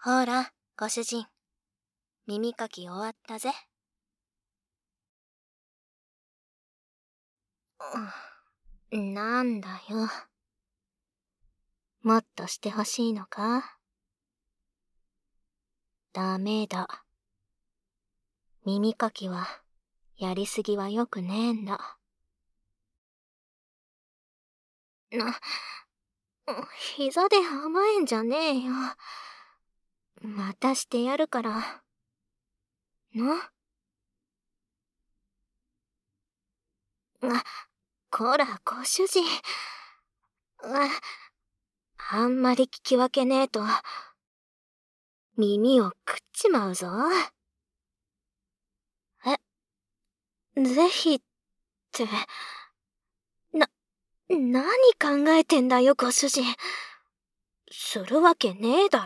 ほら、ご主人。耳かき終わったぜ。なんだよ。もっとしてほしいのか？ダメだ。耳かきは、やりすぎはよくねえんだ。膝で甘えんじゃねえよ。またしてやるから。こら、ご主人。あんまり聞き分けねえと、耳を食っちまうぞ。ぜひって、何考えてんだよ、ご主人。するわけねえだ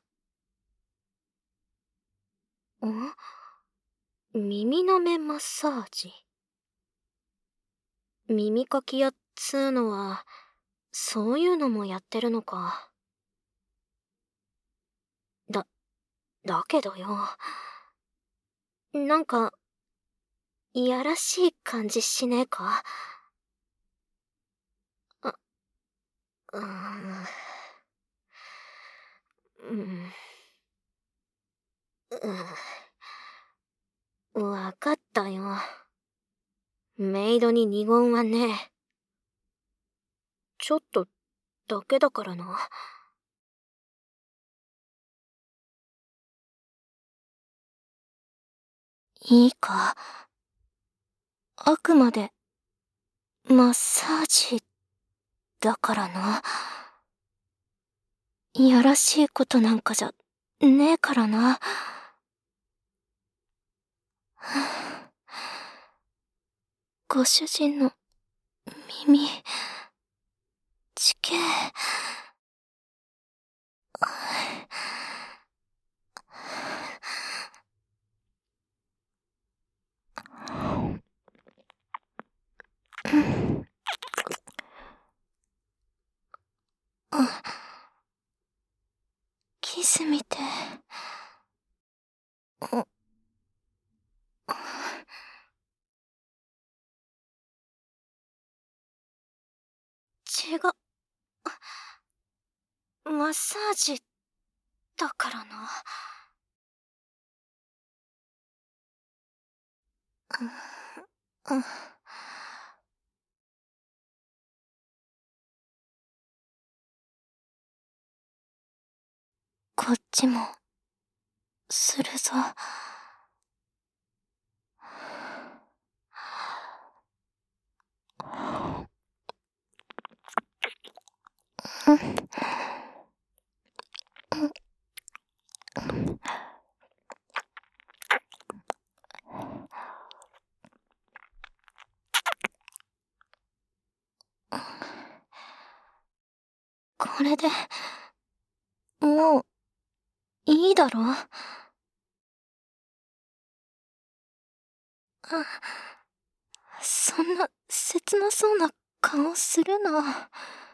ろ。耳の目マッサージ。耳かき屋っつうのは、そういうのもやってるのか。だけどよ。なんか、いやらしい感じしねえか？うーん。わかったよ。メイドに二言はねえ。ちょっとだけだからな。いいか。あくまで、マッサージ、だからな。いやらしいことなんかじゃ、ねえからな。ご主人の、耳、地形。キスみて。違う。マッサージ、だからな。こっちも、するぞ。これで、もう、いいだろ？そんな、切なそうな顔するな。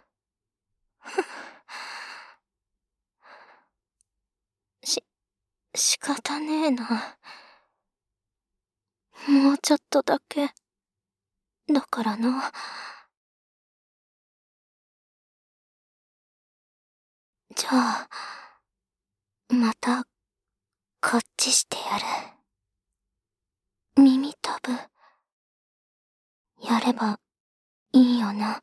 仕方ねえな。もうちょっとだけ、だからな。じゃあ、また、こっちしてやる。耳たぶ、やれば、いいよな。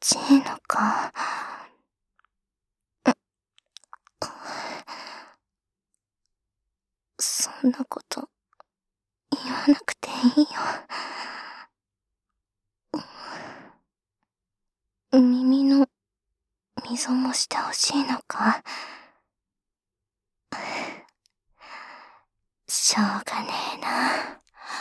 ちいのか。そんなこと言わなくていいよ。耳の溝もしてほしいのか。しょうがねえな。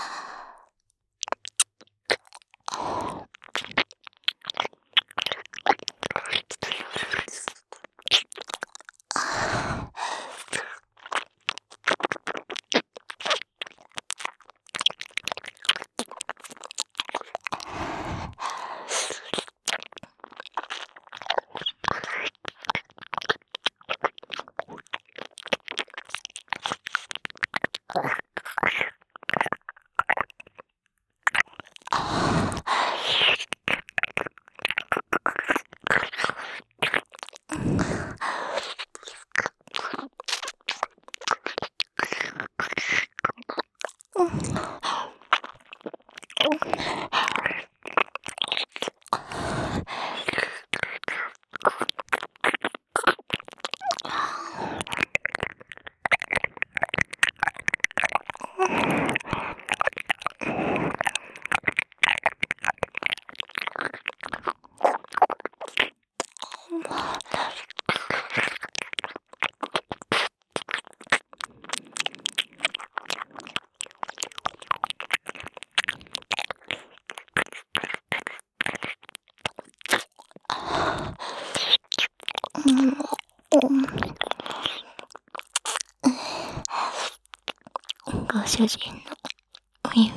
ご主人の耳、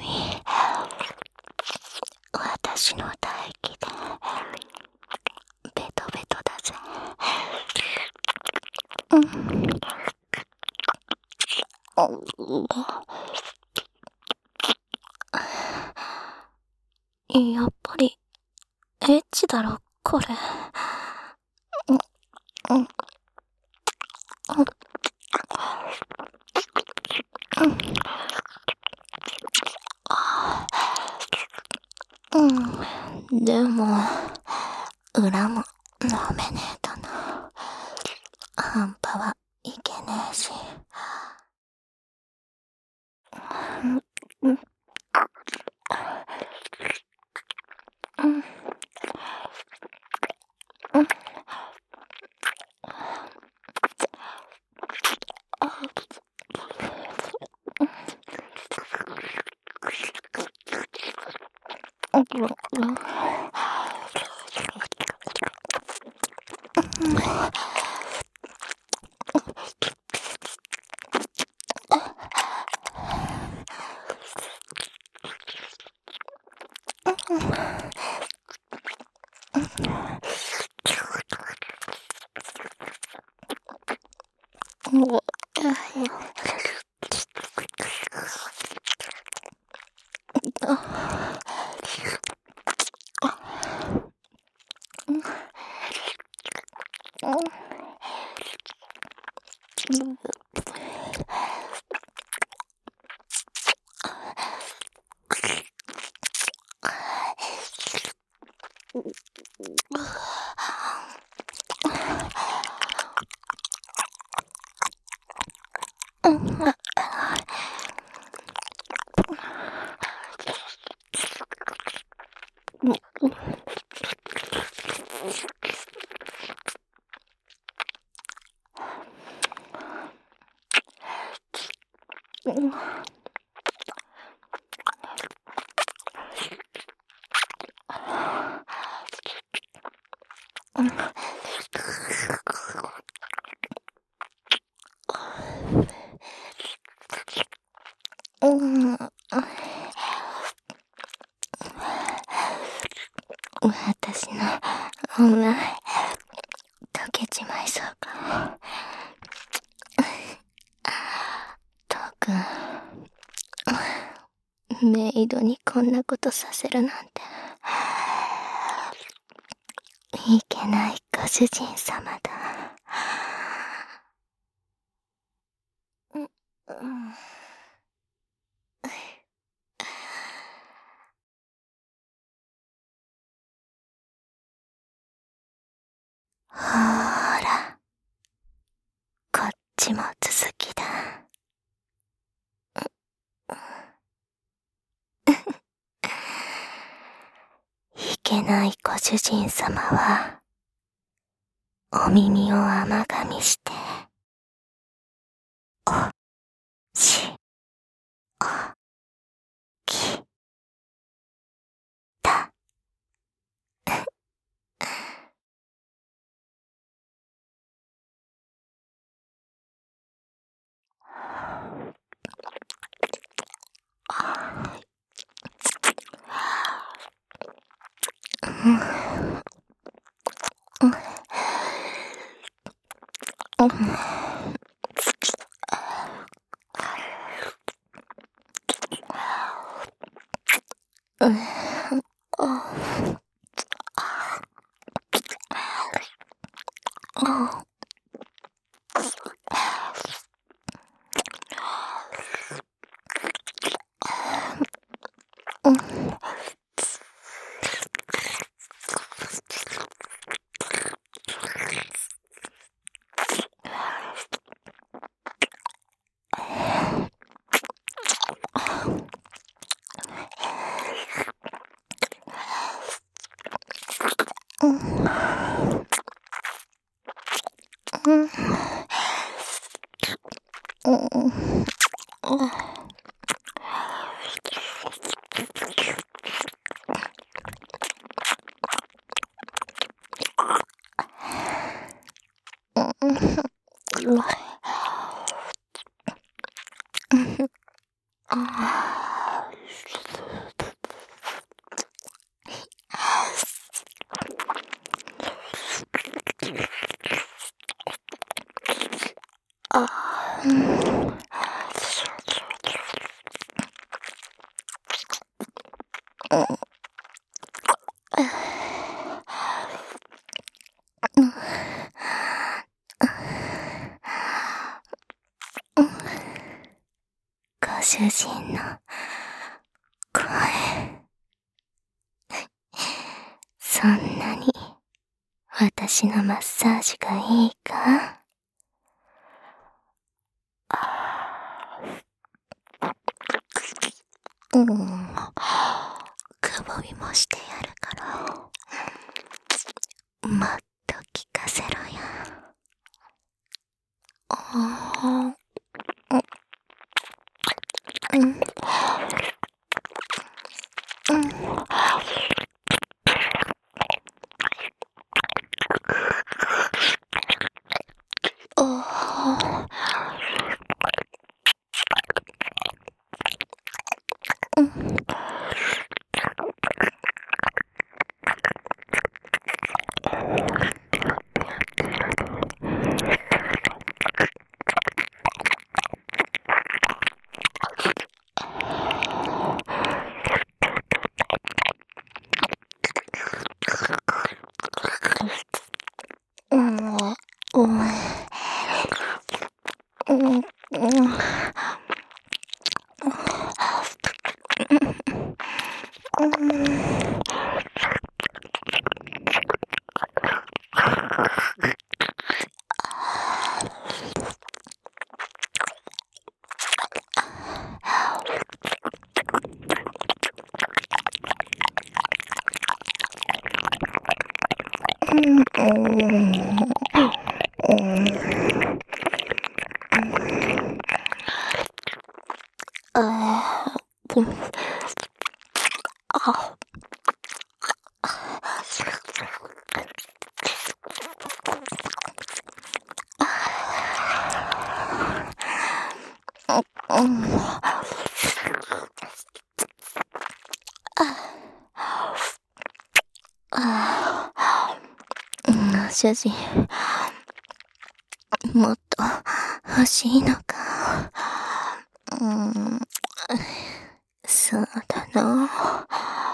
私の唾液でベトベトだぜ。やっぱりエッチだろこれ。でも裏も飲めねえとな。半端はいけねえし。私の女溶けちまいそうか。トークン、メイドにこんなことさせるなんていけないご主人様だ。 ほーら、こっちも続きだ。いけないご主人様は、お耳を甘噛みして、おし、おき、た。ご主人の声、そんなに私のマッサージがいいか？くぼみもしてやるから、もっと聞かせろよ。主人、もっと欲しいのか。そうだな。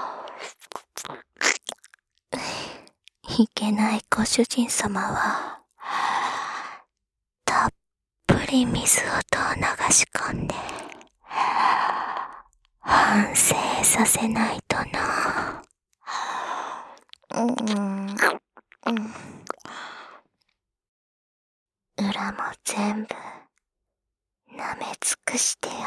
いけないご主人様は、たっぷり水をと流し込んで、反省させないとな。 全部舐め尽くしてやる。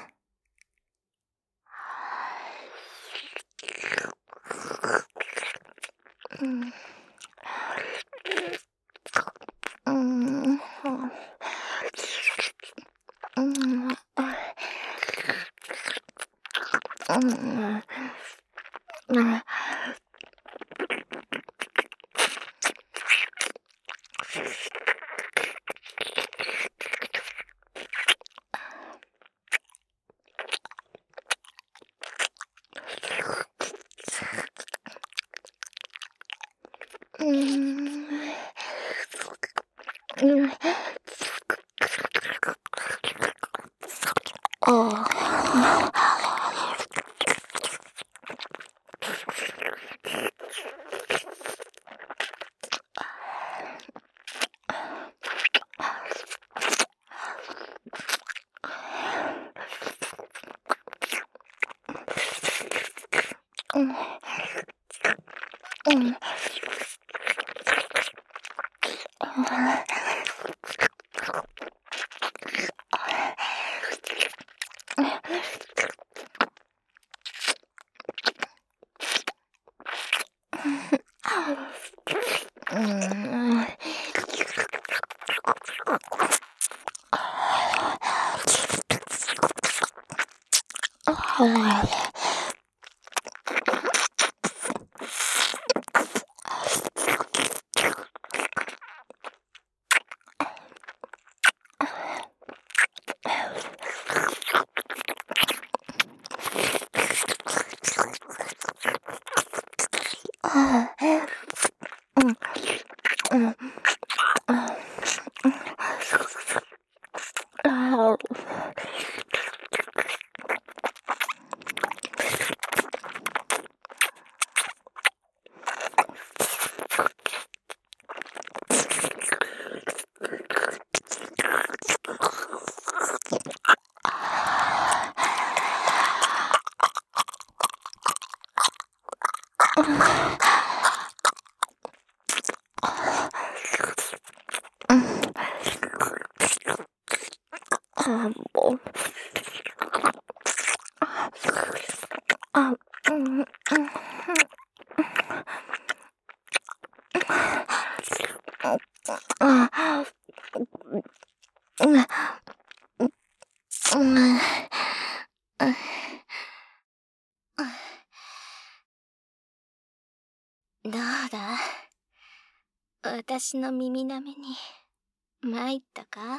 どうだ？私の耳なめに参ったか？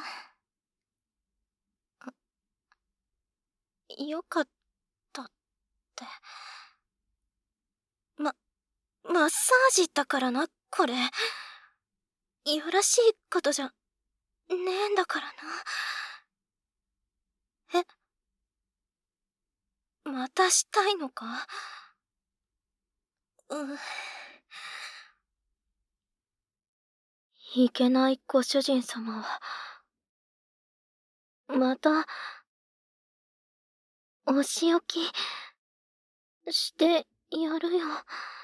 よかったって。マッサージだからな、これ。よろしいことじゃねえんだからな。またしたいのか？いけないご主人様は、また、お仕置きしてやるよ。